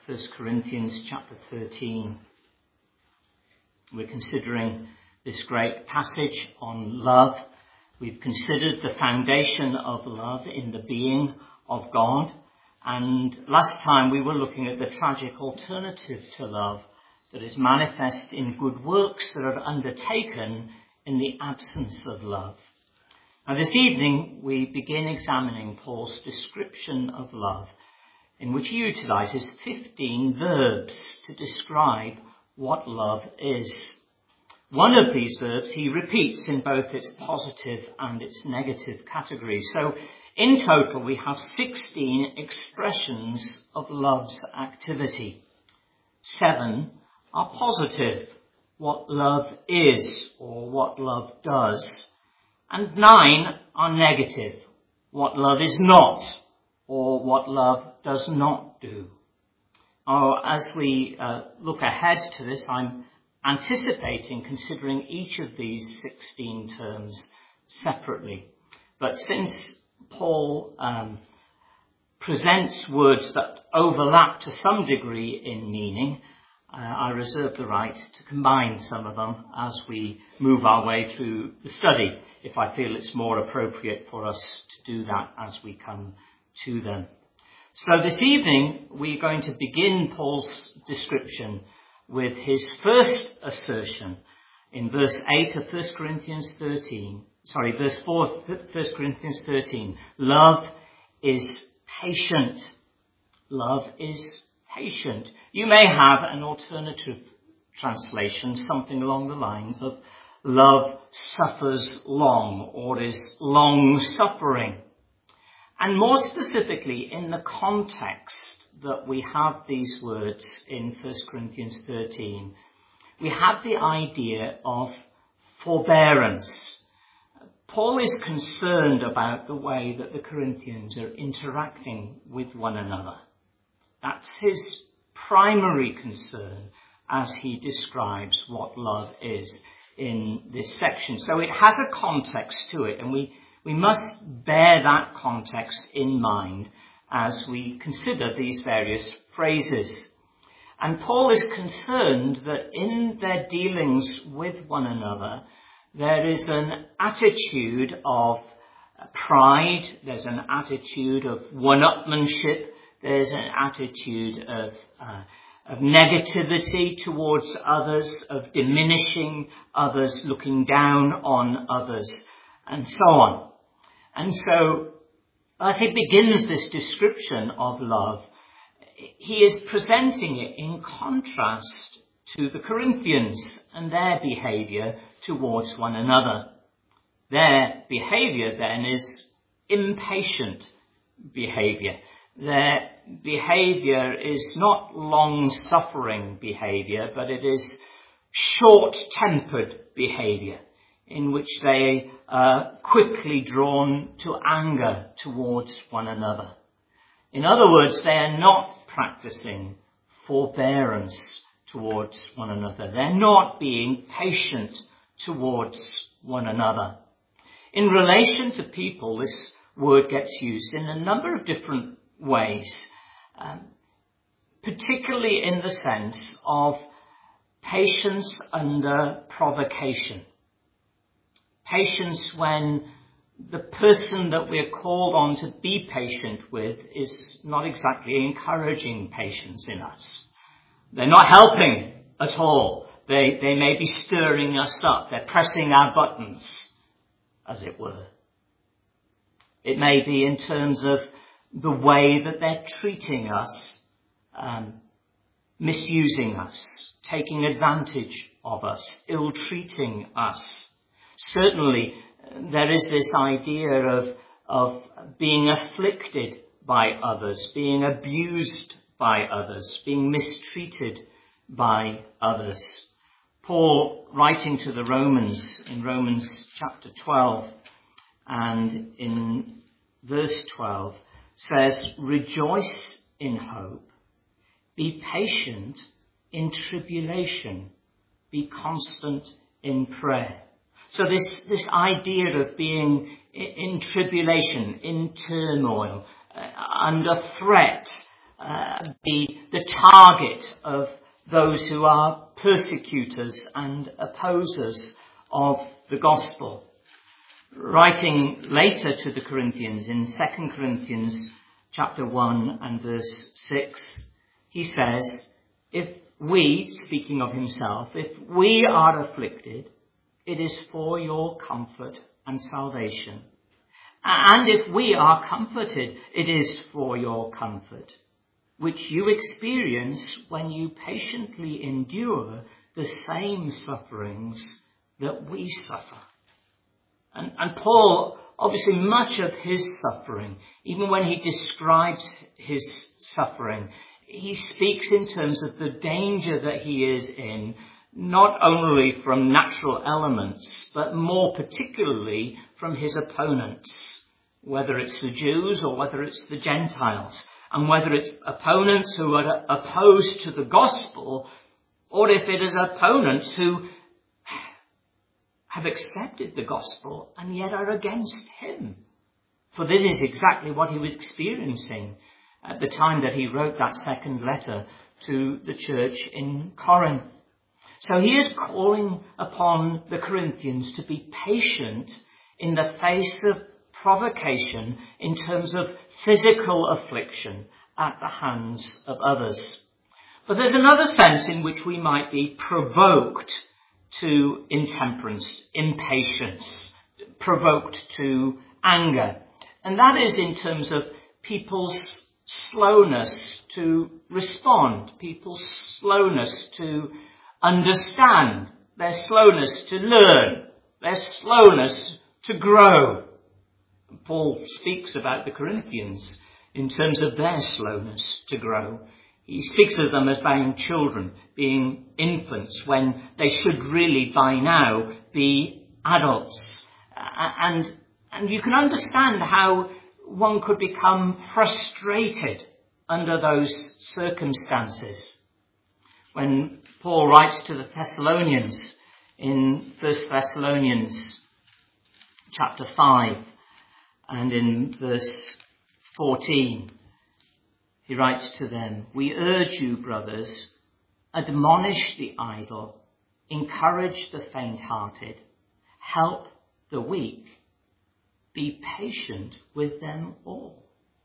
1 Corinthians chapter 13. We're considering this great passage on love. We've considered the foundation of love in the being of God. And last time we were looking at the tragic alternative to love that is manifest in good works that are undertaken in the absence of love. Now this evening we begin examining Paul's description of love, in which he utilizes 15 verbs to describe what love is. One of these verbs he repeats in both its positive and its negative categories. So in total we have 16 expressions of love's activity. 7 are positive, what love is or what love does. And 9 are negative, what love is not or what love does not do. As we look ahead to this, I'm anticipating considering each of these 16 terms separately. But since Paul presents words that overlap to some degree in meaning, I reserve the right to combine some of them as we move our way through the study, if I feel it's more appropriate for us to do that as we come to them. So this evening we're going to begin Paul's description with his first assertion in verse 8 of 1 Corinthians 13. Verse 4 of 1 Corinthians 13. Love is patient. Love is patient. You may have an alternative translation, something along the lines of love suffers long or is long suffering. And more specifically, in the context that we have these words in 1 Corinthians 13, we have the idea of forbearance. Paul is concerned about the way that the Corinthians are interacting with one another. That's his primary concern as he describes what love is in this section. So it has a context to it, and we must bear that context in mind as we consider these various phrases. And Paul is concerned that in their dealings with one another, there is an attitude of pride, there's an attitude of one-upmanship, there's an attitude of negativity towards others, of diminishing others, looking down on others, and so on. And so, as he begins this description of love, he is presenting it in contrast to the Corinthians and their behavior towards one another. Their behavior then is impatient behavior. Their behavior is not long-suffering behavior, but it is short-tempered behavior in which they are quickly drawn to anger towards one another. In other words, they are not practicing forbearance towards one another. They're not being patient towards one another. In relation to people, this word gets used in a number of different ways, particularly in the sense of patience under provocation. Patience when the person that we're called on to be patient with is not exactly encouraging patience in us. They're not helping at all. They may be stirring us up. They're pressing our buttons, as it were. It may be in terms of the way that they're treating us, misusing us, taking advantage of us, ill-treating us. Certainly, there is this idea of being afflicted by others, being abused by others, being mistreated by others. Paul, writing to the Romans in Romans chapter 12 and in verse 12, says, rejoice in hope, be patient in tribulation, be constant in prayer. So this idea of being in tribulation, in turmoil, under threat, be the target of those who are persecutors and opposers of the gospel. Writing later to the Corinthians in 2 Corinthians chapter 1 and verse 6, he says, if we, speaking of himself, if we are afflicted, it is for your comfort and salvation. And if we are comforted, it is for your comfort, which you experience when you patiently endure the same sufferings that we suffer. And Paul, obviously much of his suffering, even when he describes his suffering, he speaks in terms of the danger that he is in, not only from natural elements, but more particularly from his opponents, whether it's the Jews or whether it's the Gentiles, and whether it's opponents who are opposed to the gospel, or if it is opponents who have accepted the gospel and yet are against him. For this is exactly what he was experiencing at the time that he wrote that second letter to the church in Corinth. So he is calling upon the Corinthians to be patient in the face of provocation in terms of physical affliction at the hands of others. But there's another sense in which we might be provoked to intemperance, impatience, provoked to anger. And that is in terms of people's slowness to respond, people's slowness to understand, their slowness to learn, their slowness to grow. Paul speaks about the Corinthians in terms of their slowness to grow. He speaks of them as being children, being infants, when they should really by now be adults. And you can understand how one could become frustrated under those circumstances. When Paul writes to the Thessalonians in 1 Thessalonians chapter 5 and in verse 14, he writes to them, we urge you, brothers, admonish the idle, encourage the faint-hearted, help the weak, be patient with them all.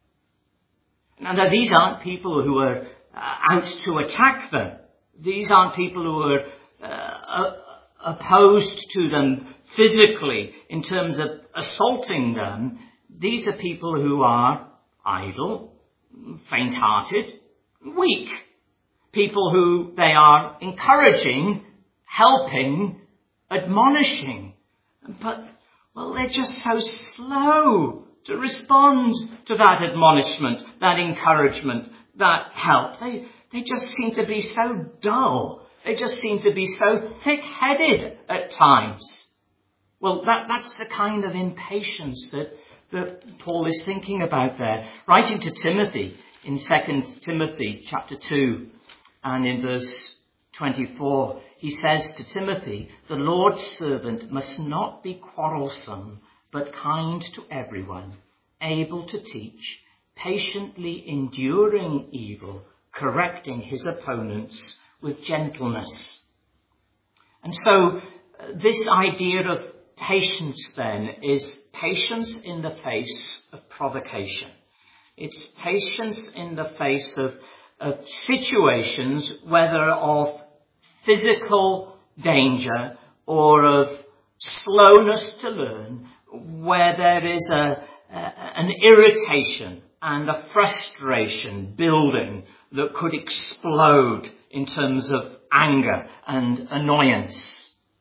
Now, these aren't people who are out to attack them. These aren't people who are opposed to them physically in terms of assaulting them. These are people who are idle, faint-hearted, weak. People who they are encouraging, helping, admonishing. But, well, they're just so slow to respond to that admonishment, that encouragement, that help. They just seem to be so dull. They just seem to be so thick-headed at times. Well, that's the kind of impatience that Paul is thinking about there. Writing to Timothy in 2 Timothy chapter 2 and in verse 24, he says to Timothy, the Lord's servant must not be quarrelsome, but kind to everyone, able to teach, patiently enduring evil, correcting his opponents with gentleness. And so this idea of patience then is patience in the face of provocation. It's patience in the face of situations, whether of physical danger or of slowness to learn, where there is an irritation and a frustration building that could explode in terms of anger and annoyance.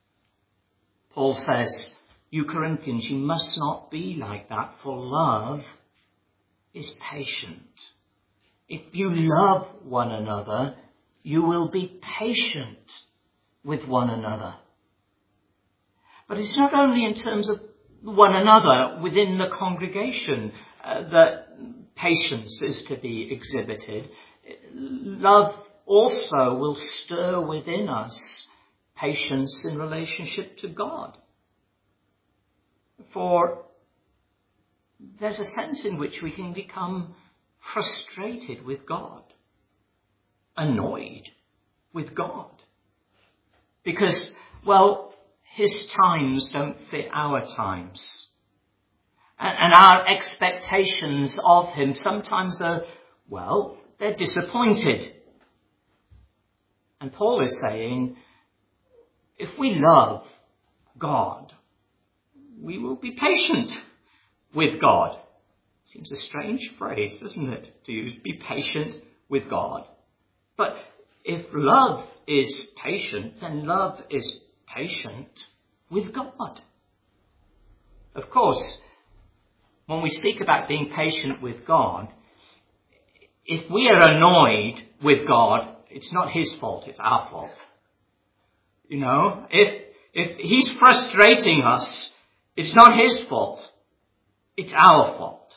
Paul says, you Corinthians, you must not be like that, for love is patient. If you love one another, you will be patient with one another. But it's not only in terms of one another within the congregation that patience is to be exhibited. Love also will stir within us patience in relationship to God. For there's a sense in which we can become frustrated with God, annoyed with God. Because, well, his times don't fit our times. And our expectations of him sometimes are, well, they're disappointed. And Paul is saying, if we love God, we will be patient with God. Seems a strange phrase, doesn't it, to use, be patient with God. But if love is patient, then love is patient with God. Of course, when we speak about being patient with God, if we are annoyed with God, it's not his fault, it's our fault. You know, if he's frustrating us, it's not his fault, it's our fault.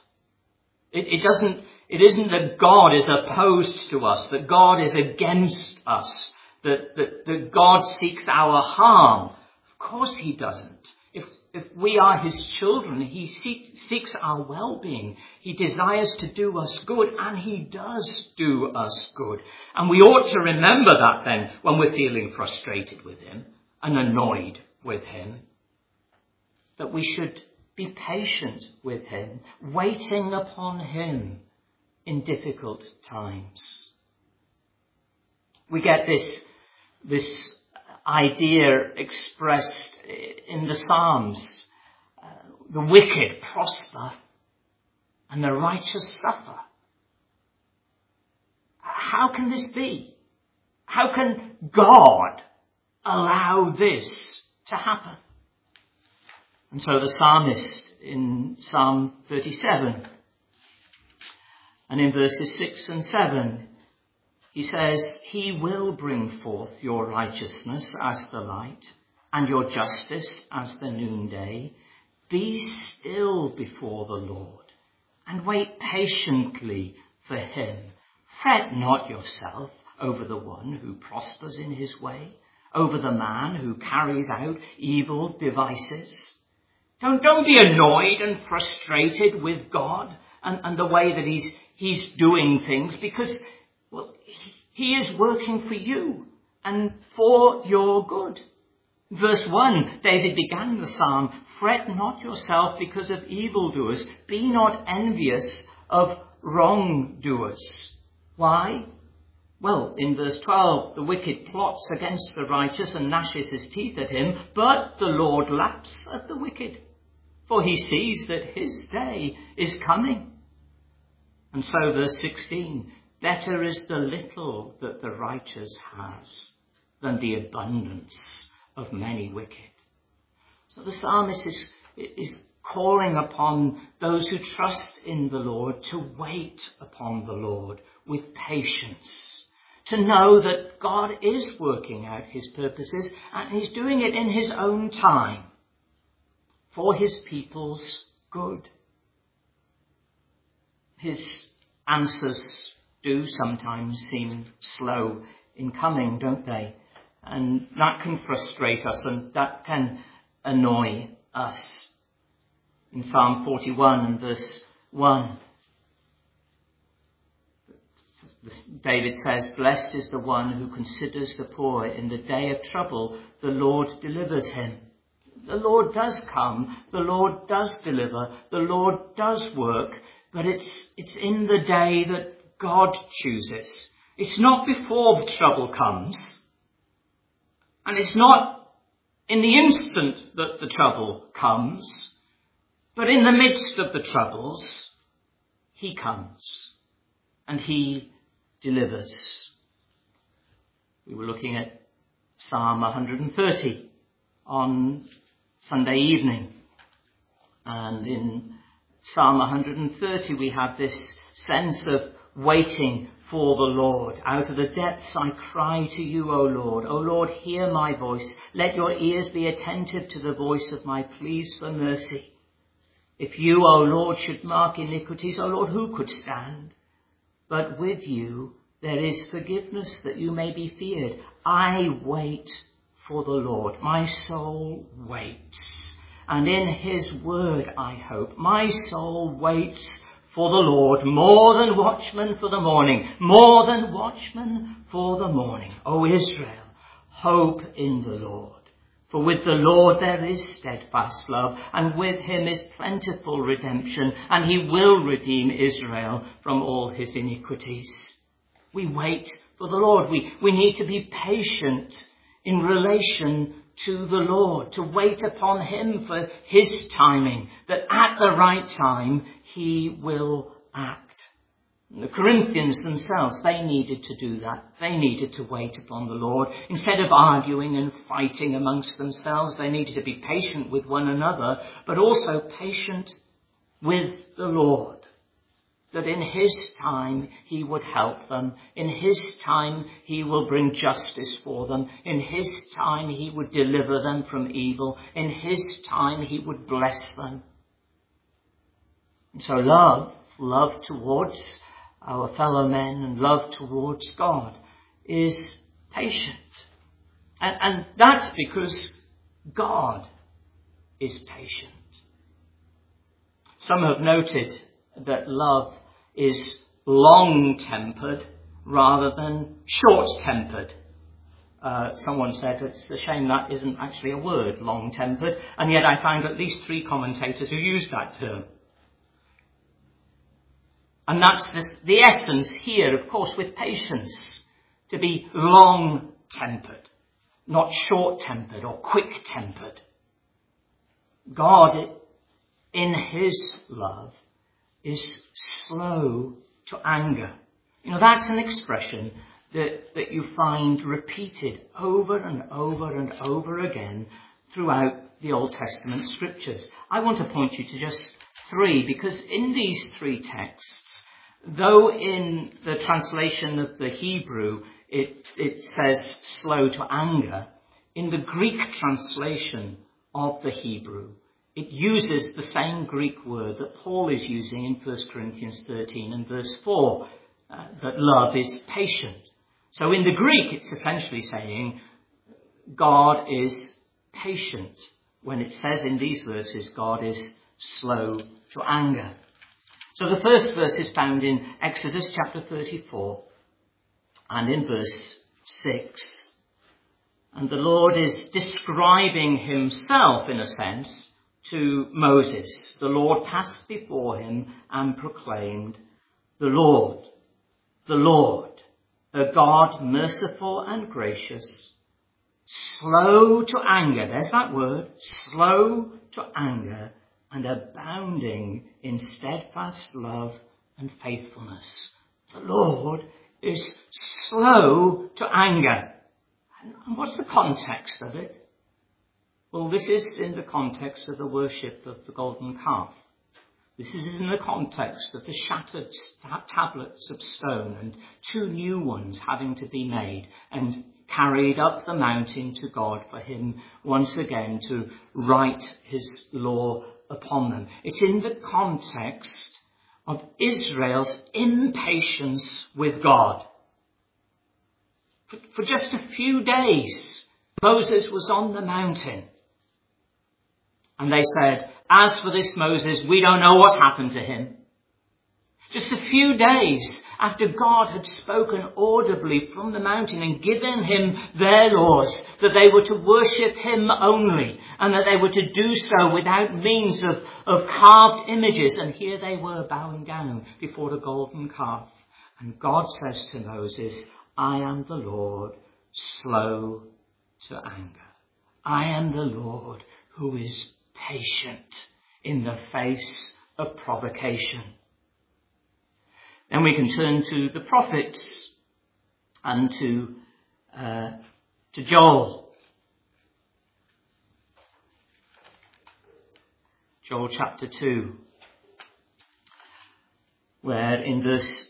It isn't that God is opposed to us, that God is against us, that God seeks our harm. Of course he doesn't. If we are his children, he seeks our well-being. He desires to do us good, and he does do us good. And we ought to remember that then when we're feeling frustrated with him and annoyed with him, that we should be patient with him, waiting upon him in difficult times. We get this idea expressed in the Psalms. The wicked prosper and the righteous suffer. How can this be? How can God allow this to happen? And so the psalmist in Psalm 37 and in verses 6 and 7, he says, he will bring forth your righteousness as the light and your justice as the noonday. Be still before the Lord and wait patiently for him. Fret not yourself over the one who prospers in his way, over the man who carries out evil devices. Don't be annoyed and frustrated with God and the way that he's doing things, because, well, he is working for you and for your good. Verse 1, David began the psalm, fret not yourself because of evildoers. Be not envious of wrongdoers. Why? Well, in verse 12, the wicked plots against the righteous and gnashes his teeth at him, but the Lord laughs at the wicked, for he sees that his day is coming. And so verse 16, better is the little that the righteous has than the abundance of many wicked. So the psalmist is calling upon those who trust in the Lord to wait upon the Lord with patience, to know that God is working out his purposes and he's doing it in his own time for his people's good. His answers do sometimes seem slow in coming, don't they? And that can frustrate us and that can annoy us. In Psalm 41 and verse 1, David says, blessed is the one who considers the poor. In the day of trouble, the Lord delivers him. The Lord does come. The Lord does deliver. The Lord does work. But it's in the day that God chooses. It's not before the trouble comes. And it's not in the instant that the trouble comes. But in the midst of the troubles, he comes. And he delivers. We were looking at Psalm 130 on Sunday evening. And in Psalm 130 we have this sense of waiting for the Lord. Out of the depths I cry to you, O Lord. O Lord, hear my voice. Let your ears be attentive to the voice of my pleas for mercy. If you, O Lord, should mark iniquities, O Lord, who could stand? But with you there is forgiveness that you may be feared. I wait for the Lord. My soul waits. And in his word I hope. My soul waits for the Lord, more than watchmen for the morning, more than watchmen for the morning. O Israel, hope in the Lord. For with the Lord there is steadfast love, and with him is plentiful redemption, and he will redeem Israel from all his iniquities. We wait for the Lord. We need to be patient in relation to the Lord, to wait upon him for his timing, that at the right time he will act. The Corinthians themselves, they needed to do that. They needed to wait upon the Lord. Instead of arguing and fighting amongst themselves, they needed to be patient with one another, but also patient with the Lord. That in his time he would help them. In his time he will bring justice for them. In his time he would deliver them from evil. In his time he would bless them. And so love towards our fellow men and love towards God is patient. And that's because God is patient. Some have noted that love is long-tempered rather than short-tempered. Someone said it's a shame that isn't actually a word, long-tempered, and yet I found at least 3 commentators who used that term. And that's the essence here, of course, with patience, to be long-tempered, not short-tempered or quick-tempered. God, in his love, is slow to anger. You know, that's an expression that you find repeated over and over and over again throughout the Old Testament scriptures. I want to point you to just 3, because in these 3 texts, though in the translation of the Hebrew it says slow to anger, in the Greek translation of the Hebrew, it uses the same Greek word that Paul is using in 1 Corinthians 13 and verse 4, that love is patient. So in the Greek, it's essentially saying God is patient. When it says in these verses, God is slow to anger. So the first verse is found in Exodus chapter 34 and in verse 6. And the Lord is describing himself, in a sense, to Moses. The Lord passed before him and proclaimed, the Lord, a God merciful and gracious, slow to anger. There's that word, slow to anger, and abounding in steadfast love and faithfulness. The Lord is slow to anger. And what's the context of it? Well, this is in the context of the worship of the golden calf. This is in the context of the shattered tablets of stone and 2 new ones having to be made and carried up the mountain to God for him once again to write his law upon them. It's in the context of Israel's impatience with God. For just a few days, Moses was on the mountain. And they said, as for this Moses, we don't know what's happened to him. Just a few days after God had spoken audibly from the mountain and given him their laws, that they were to worship him only, and that they were to do so without means of carved images. And here they were bowing down before the golden calf. And God says to Moses, I am the Lord, slow to anger. I am the Lord who is patient in the face of provocation. Then we can turn to the prophets and to Joel. Joel chapter 2, where in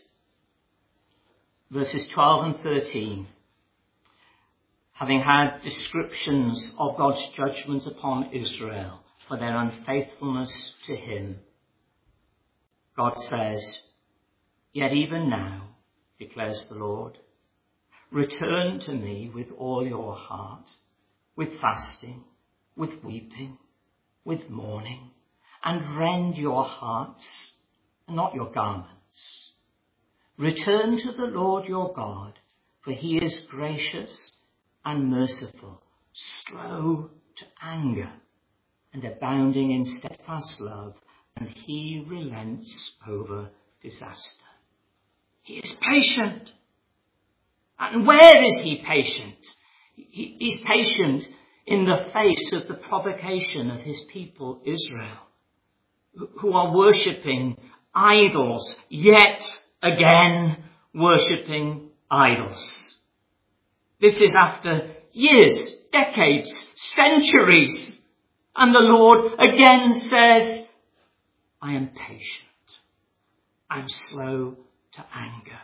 verses 12 and 13, having had descriptions of God's judgment upon Israel for their unfaithfulness to him, God says, yet even now, declares the Lord, return to me with all your heart, with fasting, with weeping, with mourning, and rend your hearts, and not your garments. Return to the Lord your God, for he is gracious and merciful, slow to anger, and abounding in steadfast love, and he relents over disaster. He is patient. And where is he patient? He's patient in the face of the provocation of his people Israel, who are worshipping idols, yet again worshipping idols. This is after years, decades, centuries. And the Lord again says, I am patient. I'm slow to anger.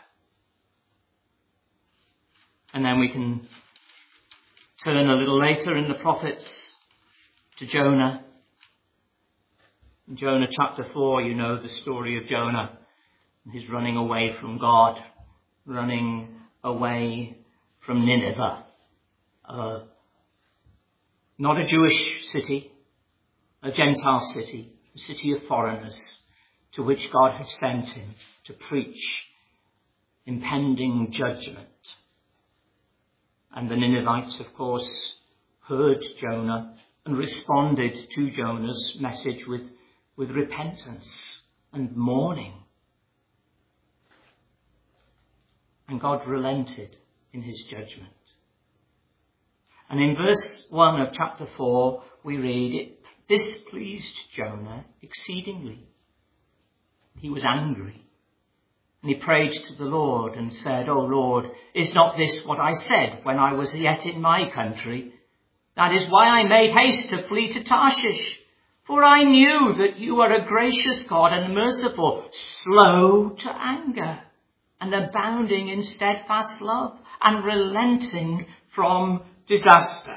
And then we can turn a little later in the prophets to Jonah. In Jonah chapter 4, you know the story of Jonah. He's running away from God, running away from Nineveh. Not a Jewish city, a Gentile city, a city of foreigners to which God had sent him to preach impending judgment. And the Ninevites, of course, heard Jonah and responded to Jonah's message with repentance and mourning. And God relented in his judgment. And in verse 1 of chapter 4, we read, it displeased Jonah exceedingly. He was angry. And he prayed to the Lord and said, O Lord, is not this what I said when I was yet in my country? That is why I made haste to flee to Tarshish. For I knew that you are a gracious God and merciful, slow to anger, and abounding in steadfast love, and relenting from disaster.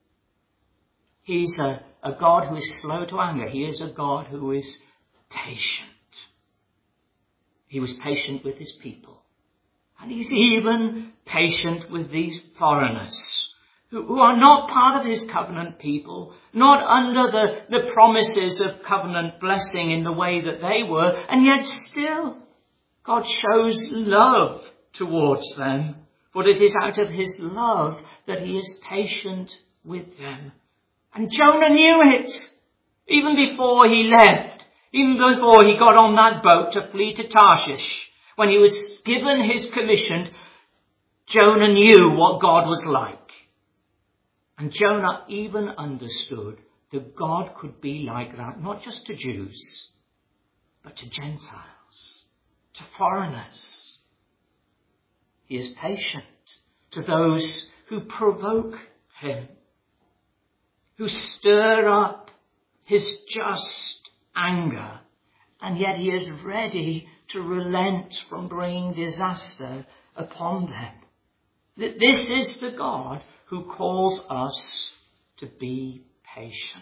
He's a God who is slow to anger. He is a God who is patient. He was patient with his people. And he's even patient with these foreigners who are not part of his covenant people, not under the promises of covenant blessing in the way that they were, and yet still God shows love towards them. But it is out of his love that he is patient with them. And Jonah knew it even before he left. Even before he got on that boat to flee to Tarshish, when he was given his commission, Jonah knew what God was like. And Jonah even understood that God could be like that, not just to Jews, but to Gentiles, to foreigners. He is patient to those who provoke him, who stir up his just anger, and yet he is ready to relent from bringing disaster upon them. This is the God who calls us to be patient.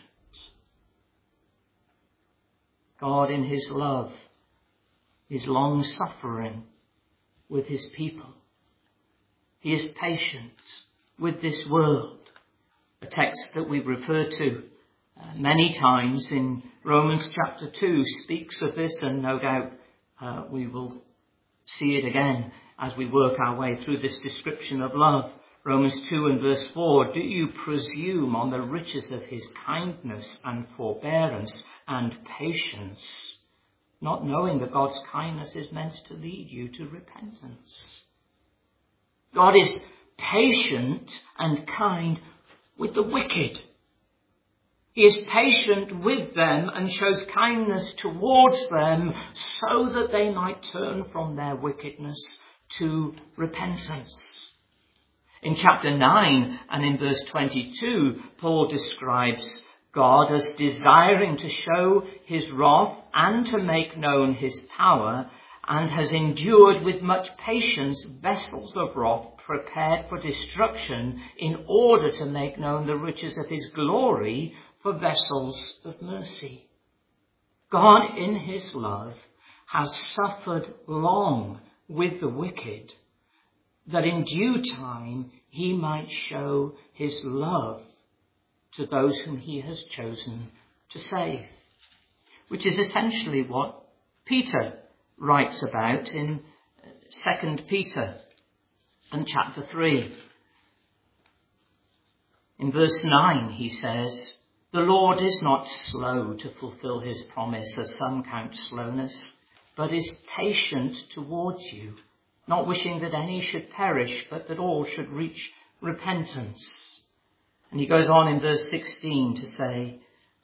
God in his love is long-suffering with his people. He is patient with this world. A text that we've referred to many times in Romans chapter 2 speaks of this, and no doubt we will see it again as we work our way through this description of love. Romans 2 and verse 4, do you presume on the riches of his kindness and forbearance and patience, not knowing that God's kindness is meant to lead you to repentance? God is patient and kind with the wicked. He is patient with them and shows kindness towards them so that they might turn from their wickedness to repentance. In chapter 9 and in verse 22, Paul describes God as desiring to show his wrath and to make known his power, and has endured with much patience vessels of wrath prepared for destruction in order to make known the riches of his glory for vessels of mercy. God in his love has suffered long with the wicked, that in due time he might show his love to those whom he has chosen to save. Which is essentially what Peter writes about in 2 Peter and chapter 3. In verse 9 he says, "The Lord is not slow to fulfill his promise, as some count slowness, but is patient towards you, not wishing that any should perish, but that all should reach repentance." And he goes on in verse 16 to say,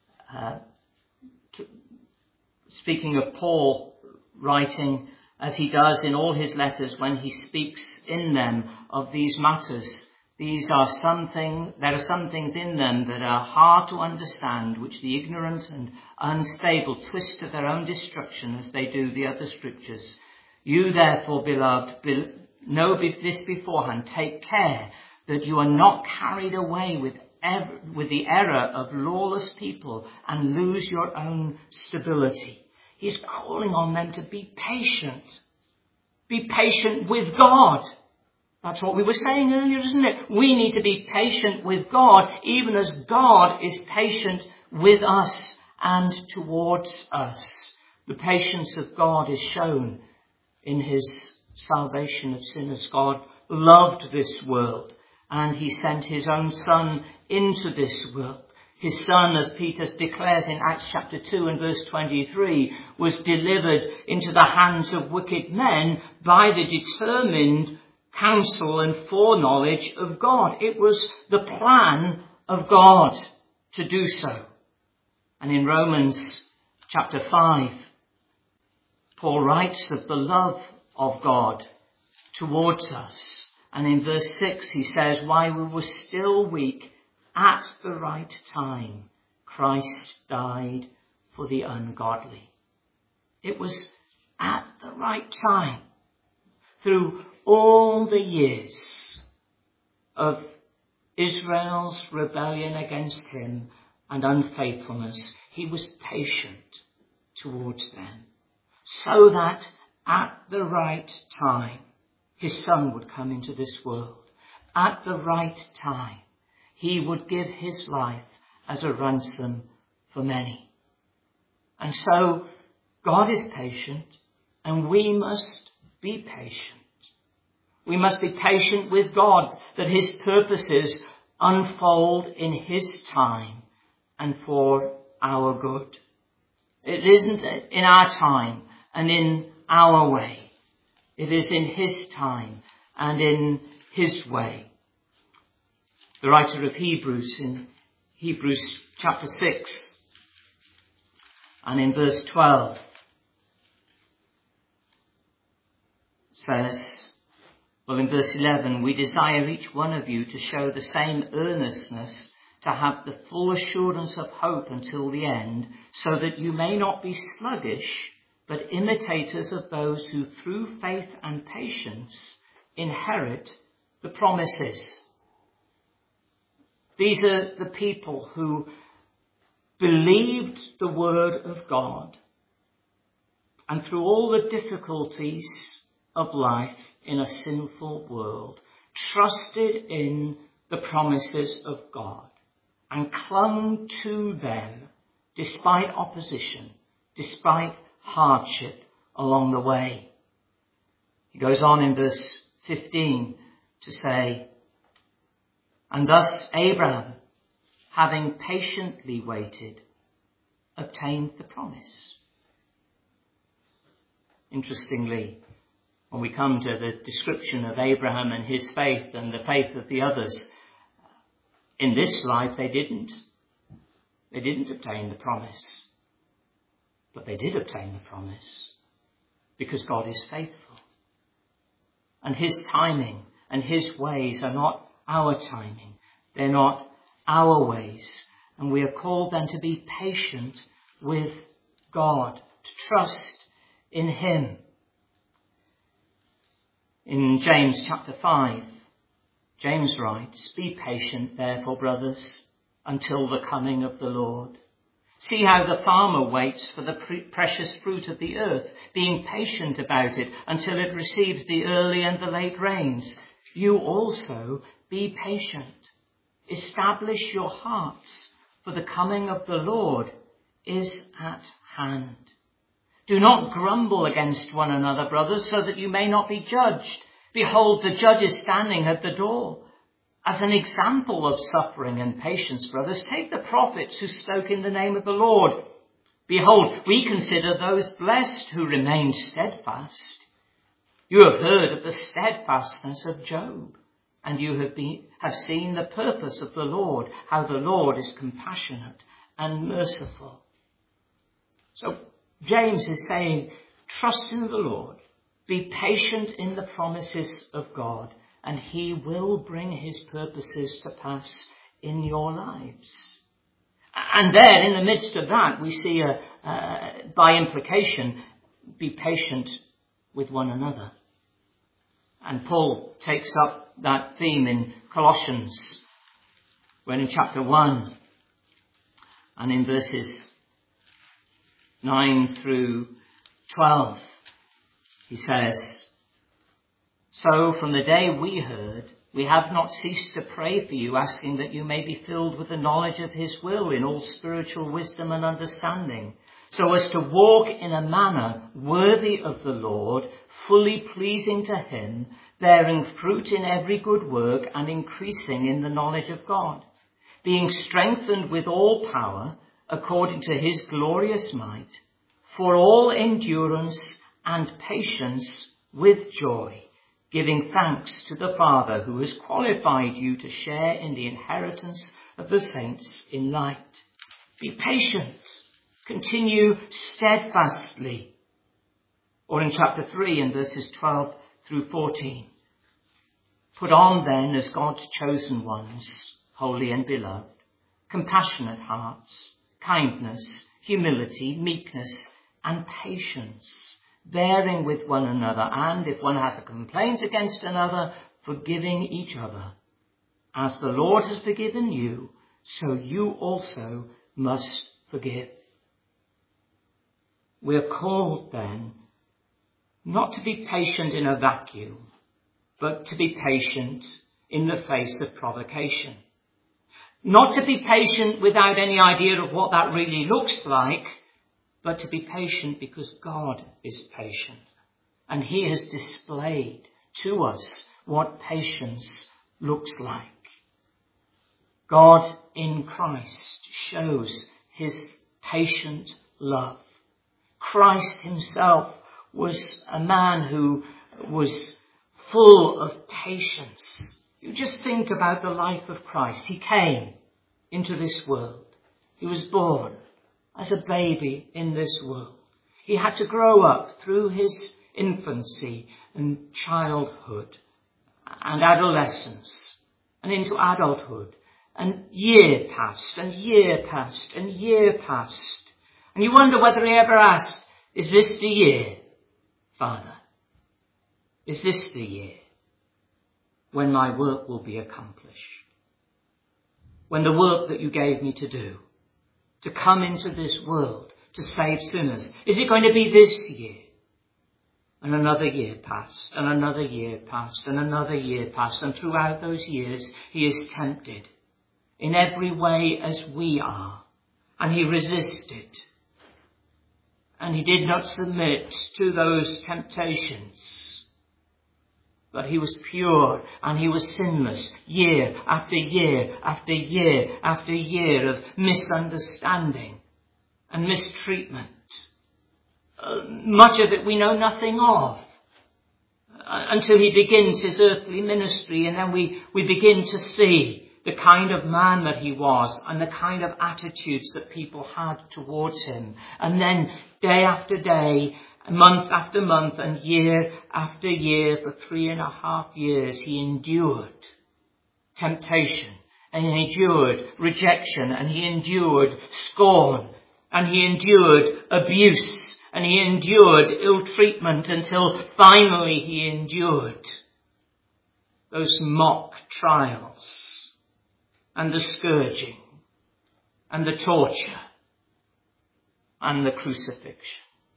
speaking of Paul writing as he does in all his letters when he speaks in them of these matters, there are some things in them that are hard to understand, which the ignorant and unstable twist to their own destruction as they do the other scriptures. You therefore, beloved, know this beforehand. Take care that you are not carried away with the error of lawless people and lose your own stability. He's calling on them to be patient. Be patient with God. That's what we were saying earlier, isn't it? We need to be patient with God, even as God is patient with us and towards us. The patience of God is shown in his salvation of sinners. God loved this world, and he sent his own Son into this world. His Son, as Peter declares in Acts chapter 2 and verse 23, was delivered into the hands of wicked men by the determined counsel and foreknowledge of God. It was the plan of God to do so. And in Romans chapter 5, Paul writes of the love of God towards us. And in verse 6 he says, "While we were still weak, at the right time, Christ died for the ungodly." It was at the right time. Through all the years of Israel's rebellion against him and unfaithfulness, he was patient towards them, so that at the right time his Son would come into this world. At the right time he would give his life as a ransom for many. And so God is patient, and we must be patient. We must be patient with God, that his purposes unfold in his time and for our good. It isn't in our time and in our way. It is in his time and in his way. The writer of Hebrews, in Hebrews chapter 6 and in verse 12, says, in verse 11, "We desire each one of you to show the same earnestness, to have the full assurance of hope until the end, so that you may not be sluggish, but imitators of those who through faith and patience inherit the promises." These are the people who believed the word of God, and through all the difficulties of life in a sinful world, trusted in the promises of God and clung to them despite opposition, despite hardship along the way. He goes on in verse 15 to say, "And thus Abraham, having patiently waited, obtained the promise." Interestingly, when we come to the description of Abraham and his faith and the faith of the others, in this life they didn't obtain the promise. But they did obtain the promise because God is faithful. And his timing and his ways are not our timing. They're not our ways. And we are called then to be patient with God, to trust in him. In James chapter 5, James writes, "Be patient, therefore, brothers, until the coming of the Lord. See how the farmer waits for the precious fruit of the earth, being patient about it until it receives the early and the late rains. You also be patient. Establish your hearts, for the coming of the Lord is at hand. Do not grumble against one another, brothers, so that you may not be judged. Behold, the judge is standing at the door. As an example of suffering and patience, brothers, take the prophets who spoke in the name of the Lord. Behold, we consider those blessed who remain steadfast. You have heard of the steadfastness of Job, and you have seen the purpose of the Lord, how the Lord is compassionate and merciful. So James is saying, trust in the Lord, be patient in the promises of God, and he will bring his purposes to pass in your lives. And then in the midst of that, we see, by implication, be patient with one another. And Paul takes up that theme in Colossians, when in chapter 1 and in verses 9 through 12, he says, so from the day we heard, we have not ceased to pray for you, asking that you may be filled with the knowledge of his will in all spiritual wisdom and understanding, so as to walk in a manner worthy of the Lord, fully pleasing to him, bearing fruit in every good work and increasing in the knowledge of God, being strengthened with all power according to his glorious might, for all endurance and patience with joy, giving thanks to the Father who has qualified you to share in the inheritance of the saints in light. Be patient. Continue steadfastly. Or in chapter 3 and verses 12 through 14. Put on then as God's chosen ones, holy and beloved, compassionate hearts, kindness, humility, meekness, and patience, bearing with one another, and if one has a complaint against another, forgiving each other. As the Lord has forgiven you, so you also must forgive. We are called then not to be patient in a vacuum, but to be patient in the face of provocation. Not to be patient without any idea of what that really looks like, but to be patient because God is patient. And he has displayed to us what patience looks like. God in Christ shows his patient love. Christ himself was a man who was full of patience. You just think about the life of Christ. He came into this world. He was born as a baby in this world. He had to grow up through his infancy and childhood and adolescence and into adulthood. And year passed and year passed and year passed. And you wonder whether he ever asked, is this the year, Father? Is this the year when my work will be accomplished? When the work that you gave me to do, to come into this world, to save sinners, is it going to be this year? And another year passed, and another year passed, and another year passed. And throughout those years, he is tempted in every way as we are. And he resisted. And he did not submit to those temptations. But he was pure and he was sinless year after year after year after year of misunderstanding and mistreatment. Much of it we know nothing of until he begins his earthly ministry, and then we begin to see the kind of man that he was and the kind of attitudes that people had towards him. And then day after day, month after month, and year after year, for 3.5 years, he endured temptation, and he endured rejection, and he endured scorn, and he endured abuse, and he endured ill treatment, until finally he endured those mock trials and the scourging and the torture and the crucifixion.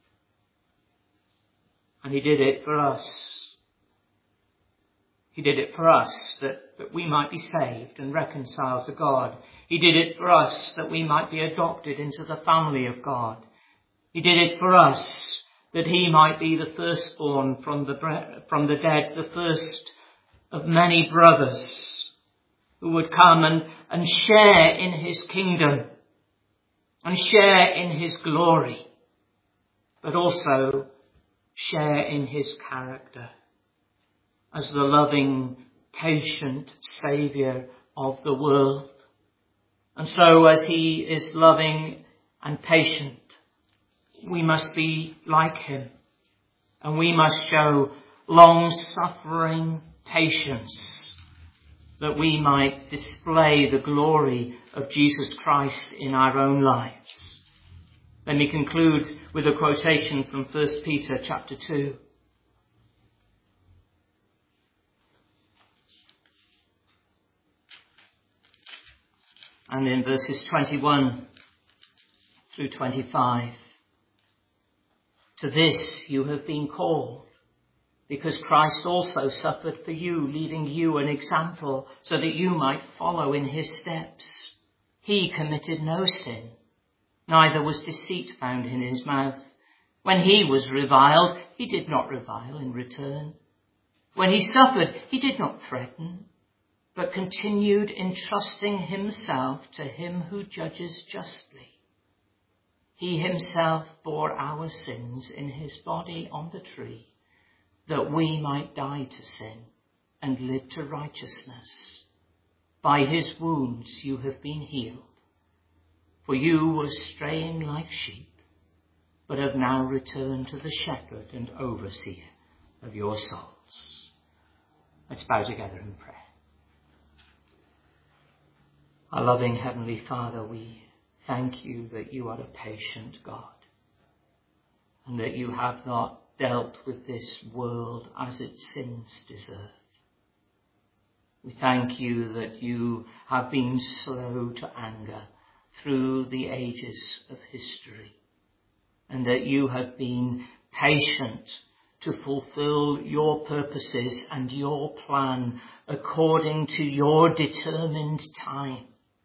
And he did it for us. He did it for us that we might be saved and reconciled to God. He did it for us that we might be adopted into the family of God. He did it for us, that he might be the firstborn from the dead, the first of many brothers who would come and share in his kingdom and share in his glory, but also share in his character as the loving, patient Saviour of the world. And so as he is loving and patient, we must be like him, and we must show long-suffering patience, that we might display the glory of Jesus Christ in our own lives. Let me conclude with a quotation from 1 Peter chapter 2. And in verses 21 through 25. To this you have been called, because Christ also suffered for you, leaving you an example, so that you might follow in his steps. He committed no sin, neither was deceit found in his mouth. When he was reviled, he did not revile in return. When he suffered, he did not threaten, but continued entrusting himself to him who judges justly. He himself bore our sins in his body on the tree, that we might die to sin and live to righteousness. By his wounds you have been healed. For you were straying like sheep, but have now returned to the shepherd and overseer of your souls. Let's bow together in prayer. Our loving Heavenly Father, we thank you that you are a patient God, and that you have not dealt with this world as its sins deserve. We thank you that you have been slow to anger through the ages of history, and that you have been patient to fulfill your purposes and your plan according to your determined time.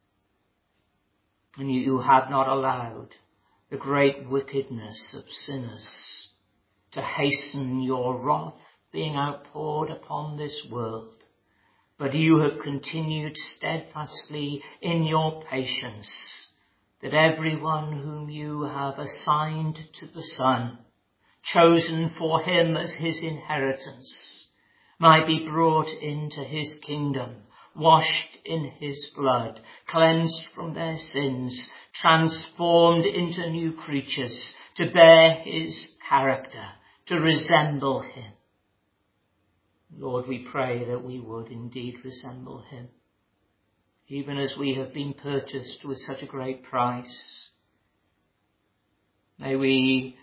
And you have not allowed the great wickedness of sinners to hasten your wrath being outpoured upon this world. But you have continued steadfastly in your patience, that everyone whom you have assigned to the Son, chosen for him as his inheritance, might be brought into his kingdom, washed in his blood, cleansed from their sins, transformed into new creatures, to bear his character, to resemble him. Lord, we pray that we would indeed resemble him, even as we have been purchased with such a great price. May we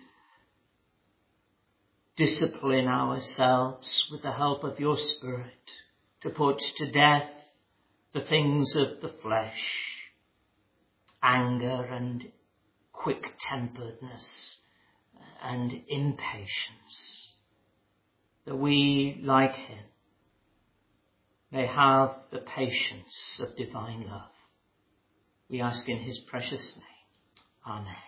discipline ourselves with the help of your Spirit to put to death the things of the flesh, anger and quick-temperedness and impatience, that we, like him, may have the patience of divine love. We ask in his precious name. Amen.